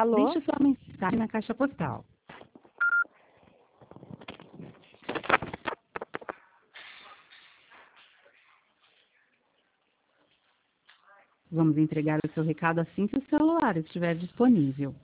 Alô? Deixe sua mensagem na caixa postal. Vamos entregar o seu recado assim que o celular estiver disponível.